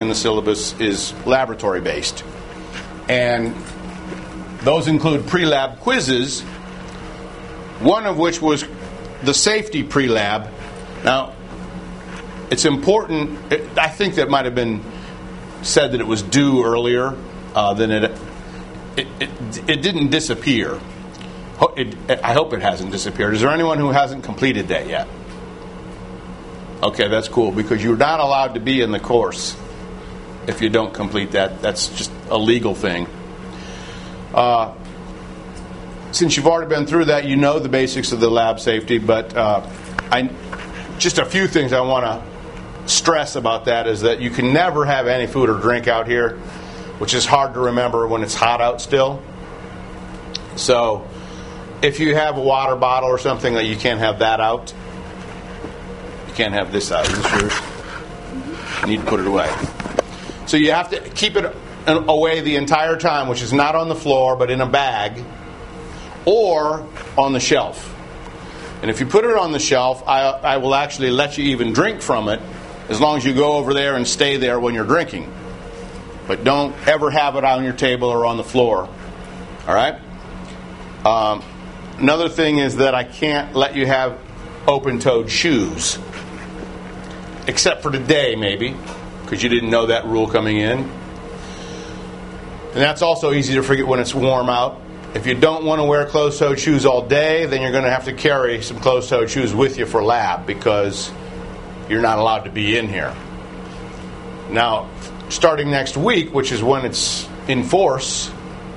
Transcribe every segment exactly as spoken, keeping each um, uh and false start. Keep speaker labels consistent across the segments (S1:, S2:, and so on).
S1: in the syllabus is laboratory-based. And those include pre-lab quizzes, one of which was the safety pre-lab. Now, it's important, I think that might have been said that it was due earlier uh, than it, it, it, it didn't disappear. It, I hope it hasn't disappeared. Is there anyone who hasn't completed that yet? Okay, that's cool, because you're not allowed to be in the course if you don't complete that. That's just a legal thing. Uh, since you've already been through that, you know the basics of the lab safety, but uh, I, just a few things I want to stress about that is that you can never have any food or drink out here, which is hard to remember when it's hot out still. So if you have a water bottle or something, that you can't have that out. You can't have this out. Is this yours? You need to put it away. So you have to keep it away the entire time, which is not on the floor, but in a bag or on the shelf. And if you put it on the shelf, I, I will actually let you even drink from it as long as you go over there and stay there when you're drinking. But don't ever have it on your table or on the floor. All right? Um, another thing is that I can't let you have open-toed shoes. Except for today, maybe, because you didn't know that rule coming in. And that's also easy to forget when it's warm out. If you don't want to wear closed-toed shoes all day, then you're going to have to carry some closed-toed shoes with you for lab, because you're not allowed to be in here. Now, starting next week, which is when it's in force,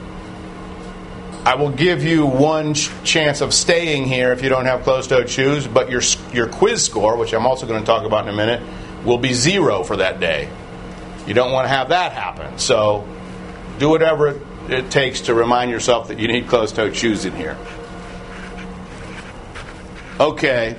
S1: I will give you one ch- chance of staying here if you don't have closed-toed shoes, but your your quiz score, which I'm also going to talk about in a minute, will be zero for that day. You don't want to have that happen. So do whatever it, it takes to remind yourself that you need closed-toed shoes in here. Okay.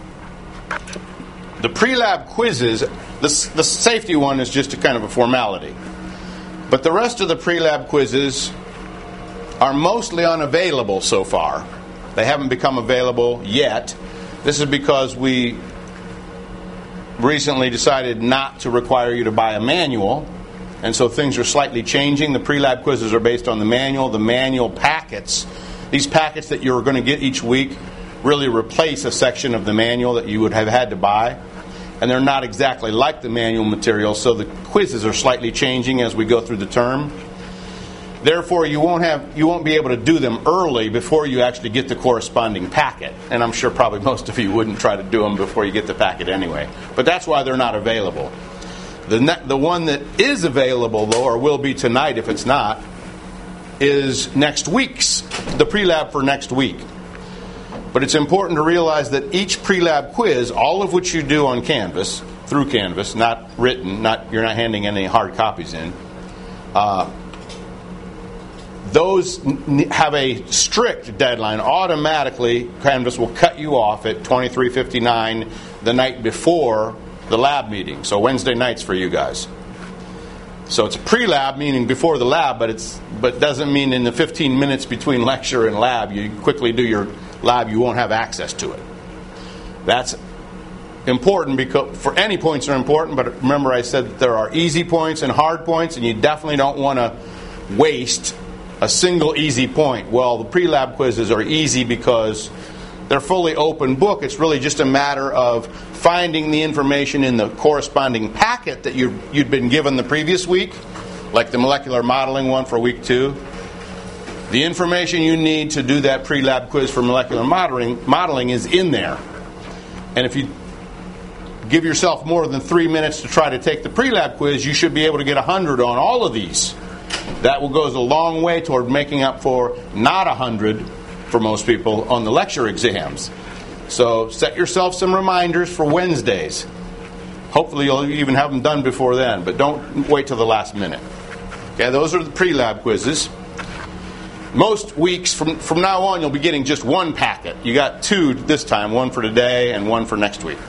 S1: The pre-lab quizzes, the, the safety one is just a kind of a formality. But the rest of the pre-lab quizzes are mostly unavailable so far. They haven't become available yet. This is because we recently decided not to require you to buy a manual, and so things are slightly changing. The pre-lab quizzes are based on the manual. The manual packets, these packets that you're going to get each week, really replace a section of the manual that you would have had to buy, and they're not exactly like the manual material, so the quizzes are slightly changing as we go through the term. Therefore, you won't have you won't be able to do them early before you actually get the corresponding packet. And I'm sure probably most of you wouldn't try to do them before you get the packet anyway. But that's why they're not available. The ne- the one that is available, though, or will be tonight if it's not, is next week's, the pre-lab for next week. But it's important to realize that each pre-lab quiz, all of which you do on Canvas, through Canvas, not written, not you're not handing any hard copies in, uh, those have a strict deadline. Automatically, Canvas will cut you off at twenty-three fifty-nine the night before the lab meeting. So Wednesday nights for you guys. So it's a pre-lab, meaning before the lab, but it's but doesn't mean in the fifteen minutes between lecture and lab, you quickly do your lab, you won't have access to it. That's important because for any points are important, but remember I said that there are easy points and hard points, and you definitely don't want to waste a single easy point. Well, the pre-lab quizzes are easy because they're fully open book. It's really just a matter of finding the information in the corresponding packet that you, you'd been given the previous week, like the molecular modeling one for week two. The information you need to do that pre-lab quiz for molecular modeling, modeling is in there. And if you give yourself more than three minutes to try to take the pre-lab quiz, you should be able to get one hundred on all of these. That will goes a long way toward making up for not one hundred for most people on the lecture exams. So set yourself some reminders for Wednesdays. Hopefully you'll even have them done before then, but don't wait till the last minute. Okay, those are the pre-lab quizzes. Most weeks from, from now on you'll be getting just one packet. You got two this time, one for today and one for next week.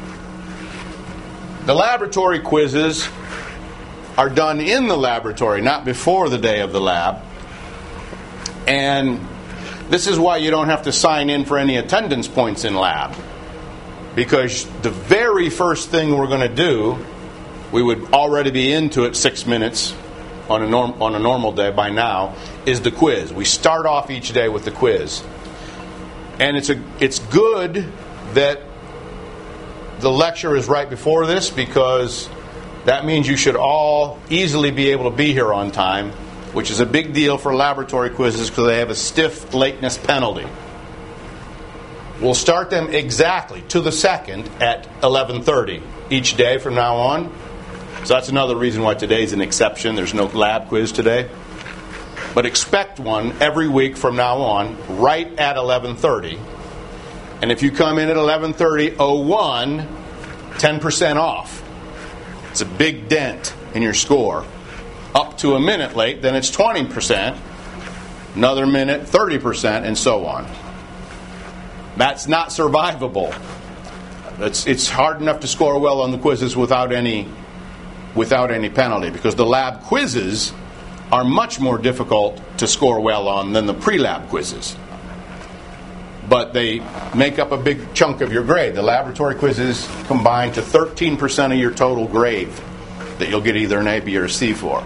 S1: The laboratory quizzes are done in the laboratory, not before the day of the lab. And this is why you don't have to sign in for any attendance points in lab. Because the very first thing we're going to do we would already be into it six minutes on a, norm, on a normal day by now, is the quiz. We start off each day with the quiz. And it's a it's good that the lecture is right before this, because that means you should all easily be able to be here on time, which is a big deal for laboratory quizzes because they have a stiff lateness penalty. We'll start them exactly to the second at eleven thirty each day from now on. So that's another reason why today's an exception. There's no lab quiz today. But expect one every week from now on, right at eleven thirty. And if you come in at eleven thirty oh one, ten percent off. It's a big dent in your score. Up to a minute late, then it's twenty percent. Another minute, thirty percent, and so on. That's not survivable. It's, it's hard enough to score well on the quizzes without any, without any penalty, because the lab quizzes are much more difficult to score well on than the pre-lab quizzes. But they make up a big chunk of your grade. The laboratory quizzes combine to thirteen percent of your total grade that you'll get either an A, B, or a C for.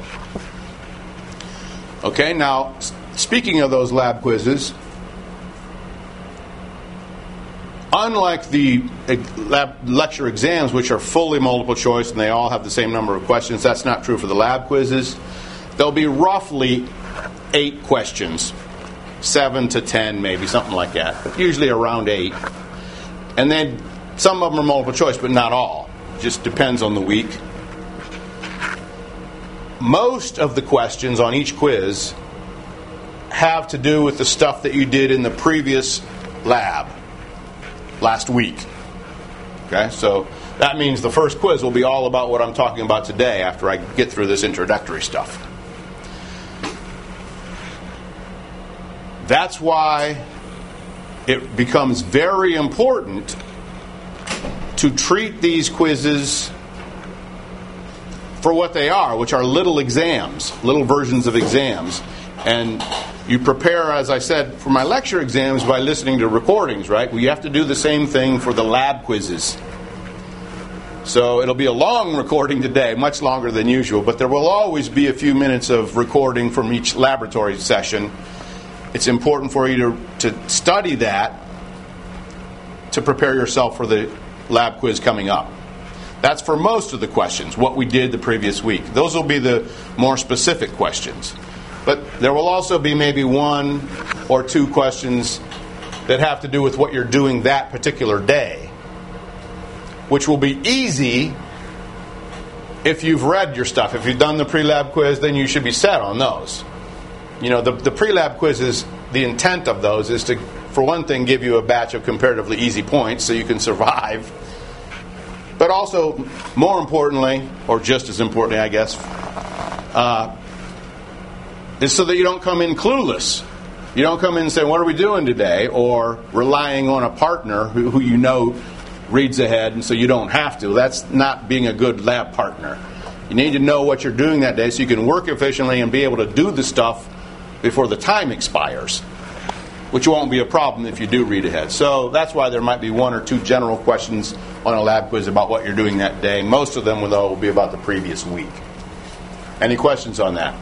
S1: Okay, now, speaking of those lab quizzes, unlike the lab lecture exams, which are fully multiple choice and they all have the same number of questions, that's not true for the lab quizzes. There'll be roughly eight questions. Seven to ten, maybe, something like that. But usually around eight. And then some of them are multiple choice, but not all. Just depends on the week. Most of the questions on each quiz have to do with the stuff that you did in the previous lab last week. Okay, so that means the first quiz will be all about what I'm talking about today after I get through this introductory stuff. That's why it becomes very important to treat these quizzes for what they are, which are little exams, little versions of exams. And you prepare, as I said, for my lecture exams by listening to recordings, right? We have to do the same thing for the lab quizzes. So it'll be a long recording today, much longer than usual, but there will always be a few minutes of recording from each laboratory session. It's important for you to, to study that to prepare yourself for the lab quiz coming up. That's for most of the questions, what we did the previous week. Those will be the more specific questions. But there will also be maybe one or two questions that have to do with what you're doing that particular day, which will be easy if you've read your stuff. If you've done the pre-lab quiz, then you should be set on those. You know, the, the pre-lab quizzes, the intent of those is to, for one thing, give you a batch of comparatively easy points so you can survive. But also, more importantly, or just as importantly, I guess, uh, is so that you don't come in clueless. You don't come in and say, what are we doing today? Or relying on a partner who, who you know reads ahead, and so you don't have to. That's not being a good lab partner. You need to know what you're doing that day so you can work efficiently and be able to do the stuff before the time expires, which won't be a problem if you do read ahead. So that's why there might be one or two general questions on a lab quiz about what you're doing that day. Most of them, though, will be about the previous week. Any questions on that?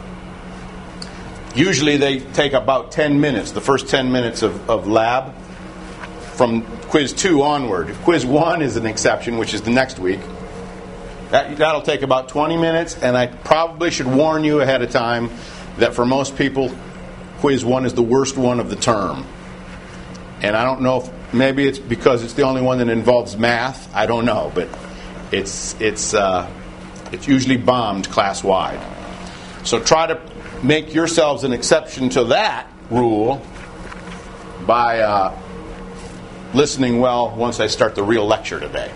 S1: Usually they take about ten minutes, the first ten minutes of, of lab, from quiz two onward. Quiz one is an exception, which is the next week. That, that'll take about twenty minutes, and I probably should warn you ahead of time that for most people, quiz one is the worst one of the term. And I don't know if maybe it's because it's the only one that involves math. I don't know, but it's it's uh, it's usually bombed class-wide. So try to make yourselves an exception to that rule by uh, listening well once I start the real lecture today.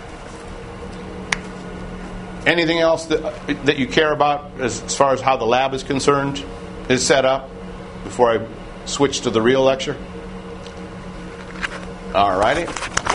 S1: Anything else that that you care about as, as far as how the lab is concerned, is set up, before I switch to the real lecture? All righty.